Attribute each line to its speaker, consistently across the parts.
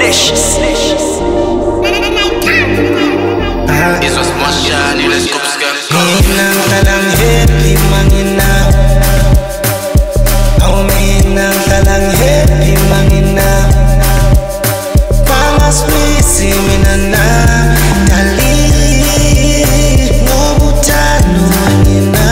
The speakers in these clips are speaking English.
Speaker 1: Snitches.
Speaker 2: Isso as manchas, les copscas.
Speaker 3: Minang talang happy mangina. Oh, minang talang happy mangina. Pamas misi minana dali ngobutano mangina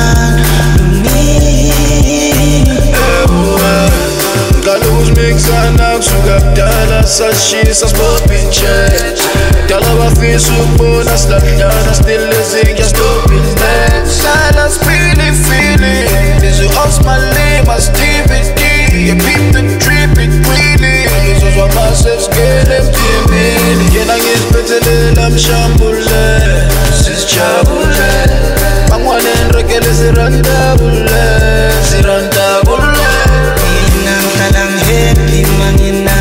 Speaker 4: Galus mixana kusuka kudala sashisa spopinche Dala bafisa ukubona silahlana still ezinja stoping that silence feeling Lizzy off my lane, my Stevie D You peep the drip, it greedy Ngizozwa myself scared emthimbini Yena ngiziphethelela mshambule Sisijabule Bangwane nrekele sirandabule
Speaker 3: Minang talang happy mangina.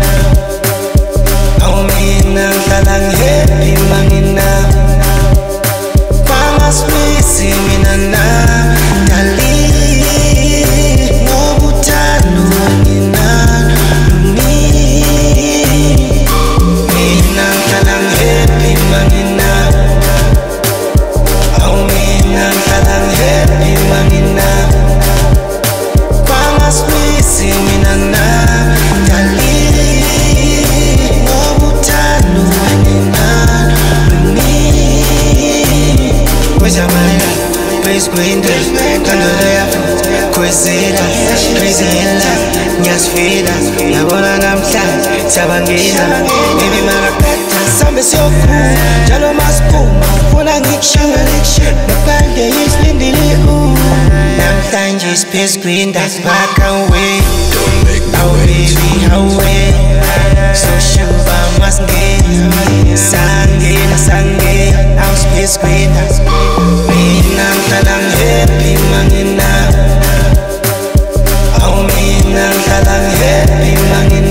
Speaker 3: Oh, minang talang happy mangina. Pamas misi minana dali ngobutano mangina Minang talang happy mangina. Oh, minang talang happy mangina. Pamas misi minana dali ngobutano mangina Kwezamala, kwezkwenda, kandoleya, kwezela, kwezela, nyasifila, yabona namhlanje, sabangena, baby makapeta, sambe siyokhula, njalo masiphuma, ufuna ngikushaya, nopande yisilindile namhlanje siphezu kwendaba, back away, oh baby, away, so shuba masingena, sangena, awusiphezu kwendaba, minang talang happy mangina. Oh, minang talang happy mangina.